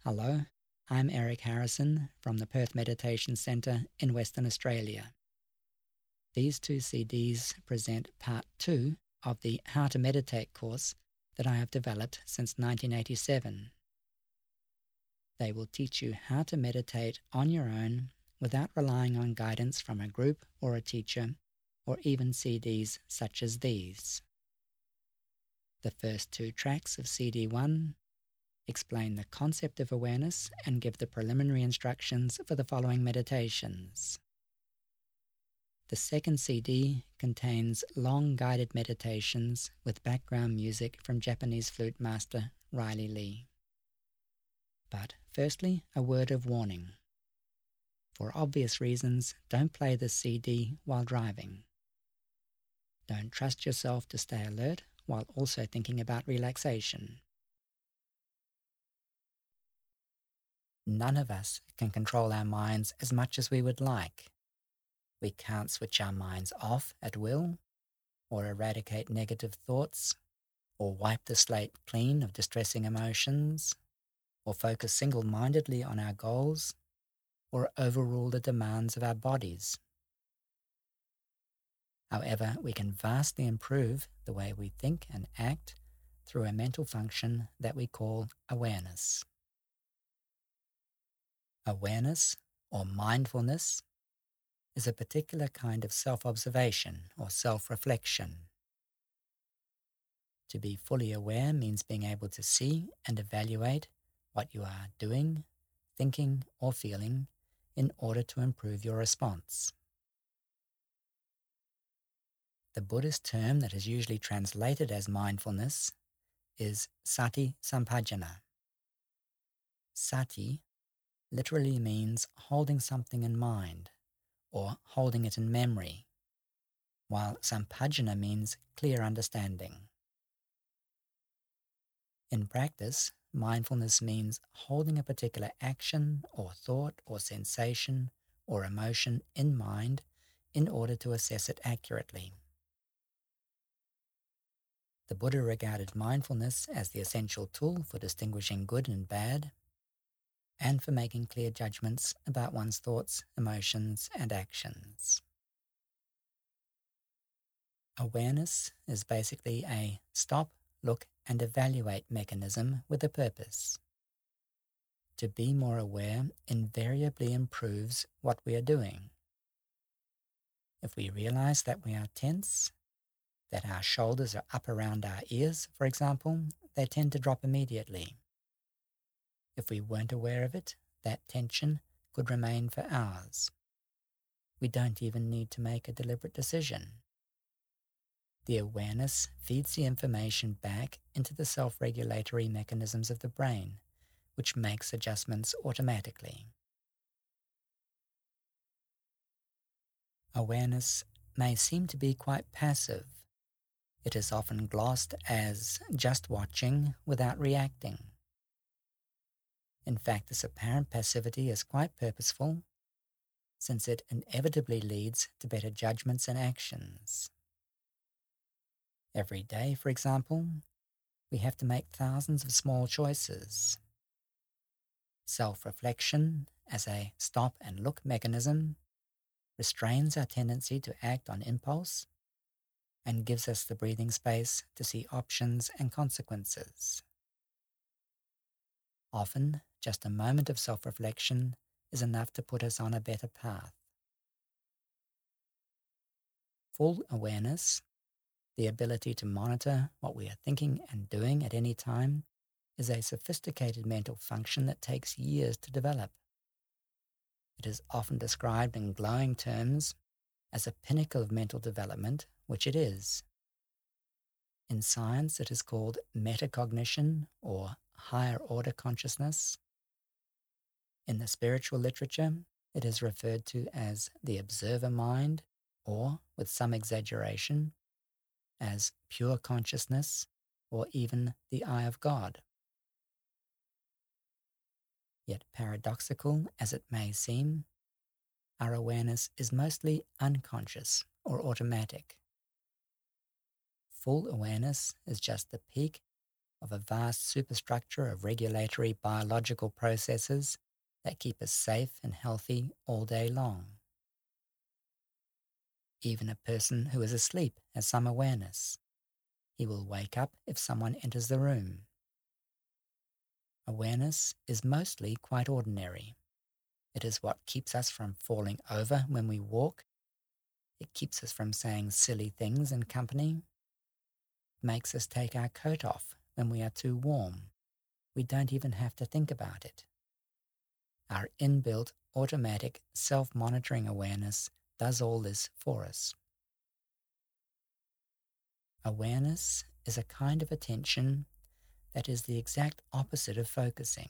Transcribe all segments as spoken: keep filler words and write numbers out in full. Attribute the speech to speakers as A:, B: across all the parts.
A: Hello, I'm Eric Harrison from the Perth Meditation Centre in Western Australia. These two C Ds present part two of the How to Meditate course that I have developed since nineteen eighty-seven. They will teach you how to meditate on your own without relying on guidance from a group or a teacher, or even C Ds such as these. The first two tracks of C D one explain the concept of awareness and give the preliminary instructions for the following meditations. The second C D contains long guided meditations with background music from Japanese flute master Riley Lee. But firstly, a word of warning. For obvious reasons, don't play this C D while driving. Don't trust yourself to stay alert while also thinking about relaxation. None of us can control our minds as much as we would like. We can't switch our minds off at will, or eradicate negative thoughts, or wipe the slate clean of distressing emotions, or focus single-mindedly on our goals, or overrule the demands of our bodies. However, we can vastly improve the way we think and act through a mental function that we call awareness. Awareness, or mindfulness, is a particular kind of self-observation or self-reflection. To be fully aware means being able to see and evaluate what you are doing, thinking, or feeling in order to improve your response. The Buddhist term that is usually translated as mindfulness is sati sampajana. Sati literally means holding something in mind, or holding it in memory, while sampajana means clear understanding. In practice, mindfulness means holding a particular action or thought or sensation or emotion in mind in order to assess it accurately. The Buddha regarded mindfulness as the essential tool for distinguishing good and bad, and for making clear judgments about one's thoughts, emotions, and actions. Awareness is basically a stop, look, and evaluate mechanism with a purpose. To be more aware invariably improves what we are doing. If we realize that we are tense, that our shoulders are up around our ears, for example, they tend to drop immediately. If we weren't aware of it, that tension could remain for hours. We don't even need to make a deliberate decision. The awareness feeds the information back into the self-regulatory mechanisms of the brain, which makes adjustments automatically. Awareness may seem to be quite passive. It is often glossed as just watching without reacting. In fact, this apparent passivity is quite purposeful, since it inevitably leads to better judgments and actions. Every day, for example, we have to make thousands of small choices. Self-reflection, as a stop and look mechanism, restrains our tendency to act on impulse and gives us the breathing space to see options and consequences. Often, just a moment of self-reflection is enough to put us on a better path. Full awareness, the ability to monitor what we are thinking and doing at any time, is a sophisticated mental function that takes years to develop. It is often described in glowing terms as a pinnacle of mental development, which it is. In science, it is called metacognition, or higher order consciousness. In the spiritual literature, it is referred to as the observer mind, or, with some exaggeration, as pure consciousness, or even the eye of God. Yet paradoxical as it may seem, our awareness is mostly unconscious or automatic. Full awareness is just the peak of a vast superstructure of regulatory biological processes that keep us safe and healthy all day long. Even a person who is asleep has some awareness. He will wake up if someone enters the room. Awareness is mostly quite ordinary. It is what keeps us from falling over when we walk. It keeps us from saying silly things in company. It makes us take our coat off when we are too warm. We don't even have to think about it. Our inbuilt, automatic, self-monitoring awareness does all this for us. Awareness is a kind of attention that is the exact opposite of focusing.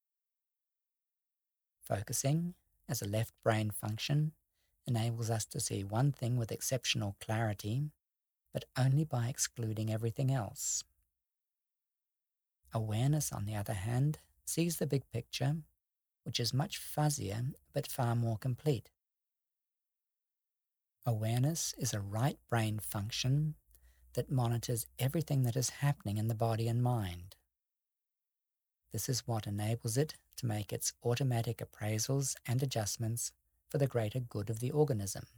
A: Focusing, as a left brain function, enables us to see one thing with exceptional clarity, but only by excluding everything else. Awareness, on the other hand, sees the big picture, which is much fuzzier but far more complete. Awareness is a right brain function that monitors everything that is happening in the body and mind. This is what enables it to make its automatic appraisals and adjustments for the greater good of the organism.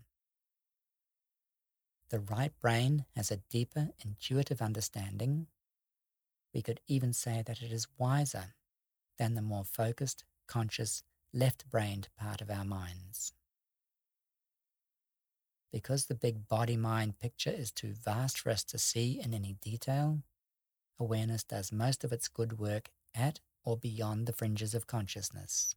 A: The right brain has a deeper intuitive understanding. We could even say that it is wiser than the more focused, conscious, left-brained part of our minds. Because the big body-mind picture is too vast for us to see in any detail, awareness does most of its good work at or beyond the fringes of consciousness.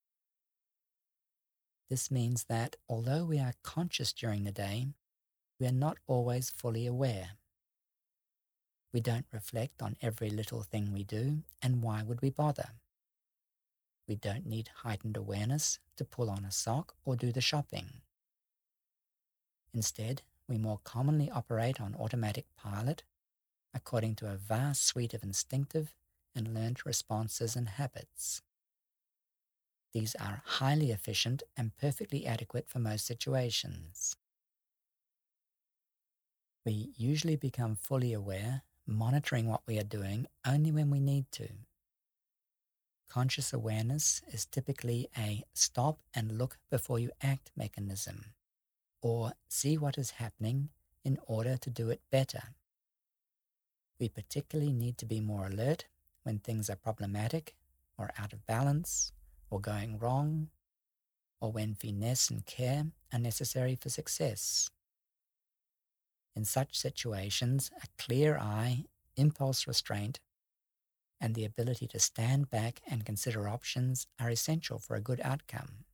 A: This means that although we are conscious during the day, we are not always fully aware. We don't reflect on every little thing we do, and why would we bother? We don't need heightened awareness to pull on a sock or do the shopping. Instead, we more commonly operate on automatic pilot according to a vast suite of instinctive and learned responses and habits. These are highly efficient and perfectly adequate for most situations. We usually become fully aware, monitoring what we are doing only when we need to. Conscious awareness is typically a stop and look before you act mechanism, or see what is happening in order to do it better. We particularly need to be more alert when things are problematic or out of balance or going wrong, or when finesse and care are necessary for success. In such situations, a clear eye, impulse restraint, and the ability to stand back and consider options are essential for a good outcome.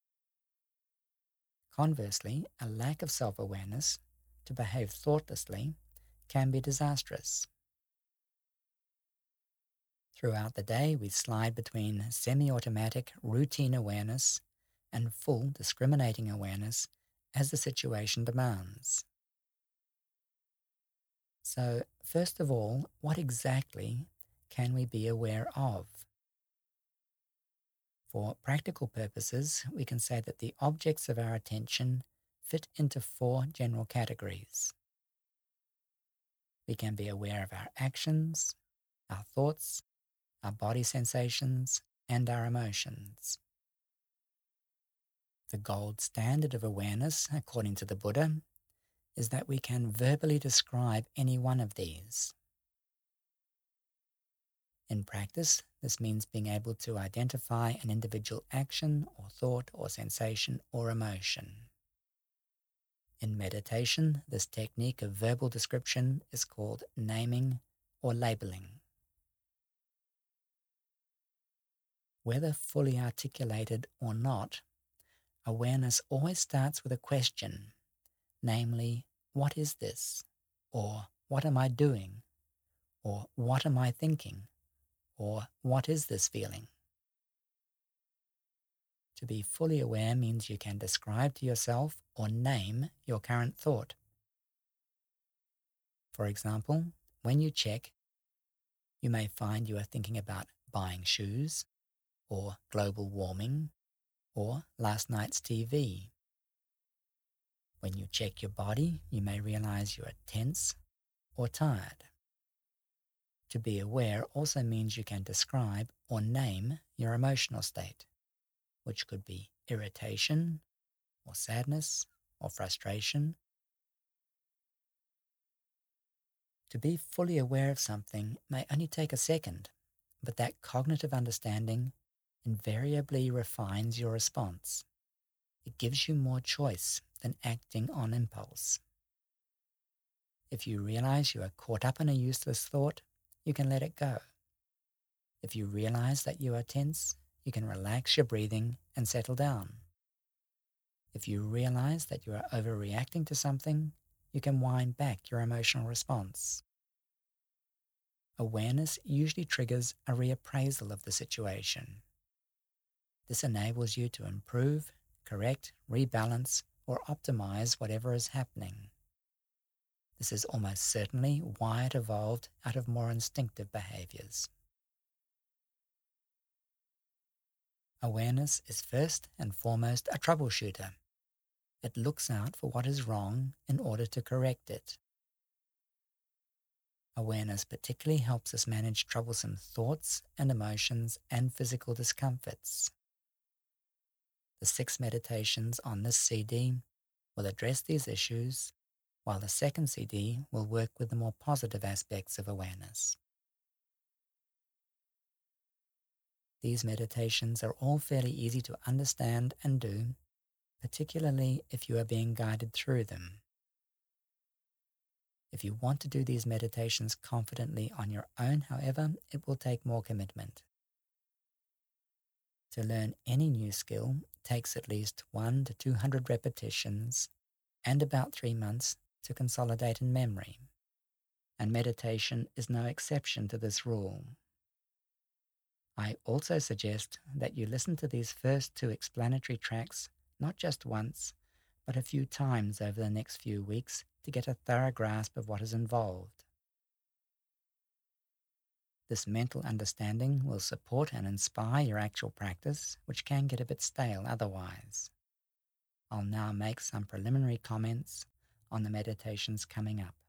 A: Conversely, a lack of self-awareness, to behave thoughtlessly, can be disastrous. Throughout the day, we slide between semi-automatic routine awareness and full discriminating awareness as the situation demands. So, first of all, what exactly can we be aware of? For practical purposes, we can say that the objects of our attention fit into four general categories. We can be aware of our actions, our thoughts, our body sensations, and our emotions. The gold standard of awareness, according to the Buddha, is that we can verbally describe any one of these. In practice, this means being able to identify an individual action or thought or sensation or emotion. In meditation, this technique of verbal description is called naming or labeling. Whether fully articulated or not, awareness always starts with a question, namely, what is this? Or what am I doing? Or what am I thinking? Or what is this feeling? To be fully aware means you can describe to yourself or name your current thought. For example, when you check, you may find you are thinking about buying shoes, or global warming, or last night's T V. When you check your body, you may realize you are tense or tired. To be aware also means you can describe or name your emotional state, which could be irritation, or sadness, or frustration. To be fully aware of something may only take a second, but that cognitive understanding invariably refines your response. It gives you more choice than acting on impulse. If you realize you are caught up in a useless thought, you can let it go. If you realize that you are tense, you can relax your breathing and settle down. If you realize that you are overreacting to something, you can wind back your emotional response. Awareness usually triggers a reappraisal of the situation. This enables you to improve, correct, rebalance, or optimize whatever is happening. This is almost certainly why it evolved out of more instinctive behaviors. Awareness is first and foremost a troubleshooter. It looks out for what is wrong in order to correct it. Awareness particularly helps us manage troublesome thoughts and emotions and physical discomforts. The six meditations on this C D will address these issues, while the second C D will work with the more positive aspects of awareness. These meditations are all fairly easy to understand and do, particularly if you are being guided through them. If you want to do these meditations confidently on your own, however, it will take more commitment. To learn any new skill takes at least one to two hundred repetitions and about three months to consolidate in memory, and meditation is no exception to this rule. I also suggest that you listen to these first two explanatory tracks not just once, but a few times over the next few weeks to get a thorough grasp of what is involved. This mental understanding will support and inspire your actual practice, which can get a bit stale otherwise. I'll now make some preliminary comments on the meditations coming up.